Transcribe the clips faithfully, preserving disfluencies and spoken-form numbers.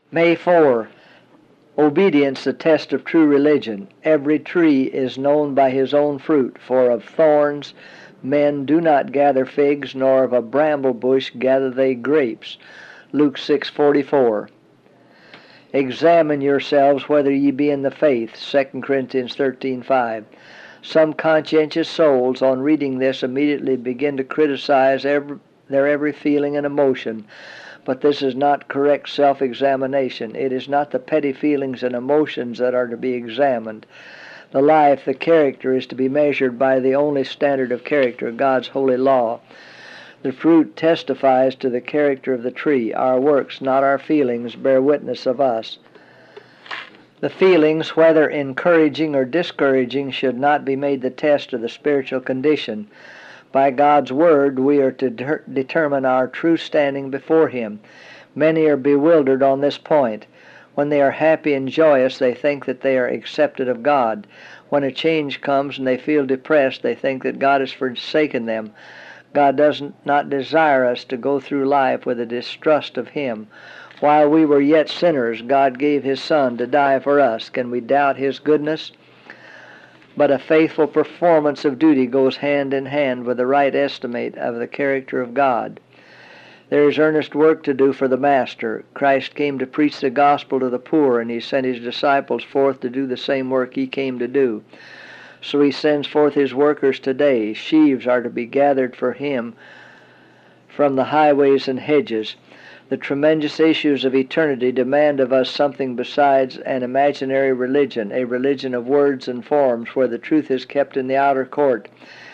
May fourth. Obedience, the test of true religion. Every tree is known by his own fruit, for of thorns men do not gather figs, nor of a bramble bush gather they grapes. Luke six forty-four. Examine yourselves whether ye be in the faith. Second Corinthians thirteen five. Some conscientious souls, on reading this, immediately begin to criticize every, their every feeling and emotion. But this is not correct self-examination. It is not the petty feelings and emotions that are to be examined. The life, the character, is to be measured by the only standard of character, God's holy law. The fruit testifies to the character of the tree. Our works, not our feelings, bear witness of us. The feelings, whether encouraging or discouraging, should not be made the test of the spiritual condition. By God's word we are to de- determine our true standing before Him. Many are bewildered on this point. When they are happy and joyous, they think that they are accepted of God. When a change comes and they feel depressed, they think that God has forsaken them. God does not desire us to go through life with a distrust of Him. While we were yet sinners, God gave His Son to die for us. Can we doubt His goodness? But a faithful performance of duty goes hand in hand with the right estimate of the character of God. There is earnest work to do for the Master. Christ came to preach the gospel to the poor, and He sent His disciples forth to do the same work He came to do. So He sends forth His workers today. Sheaves are to be gathered for Him from the highways and hedges. The tremendous issues of eternity demand of us something besides an imaginary religion, a religion of words and forms where the truth is kept in the outer court,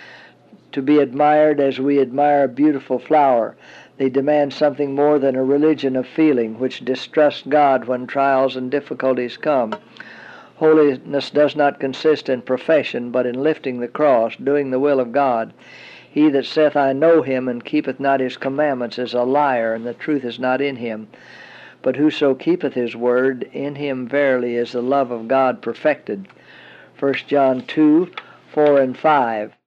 to be admired as we admire a beautiful flower. They demand something more than a religion of feeling, which distrusts God when trials and difficulties come. Holiness does not consist in profession, but in lifting the cross, doing the will of God. He that saith, I know Him, and keepeth not His commandments, is a liar, and the truth is not in him. But whoso keepeth His word, in him verily is the love of God perfected. First John two, four and five.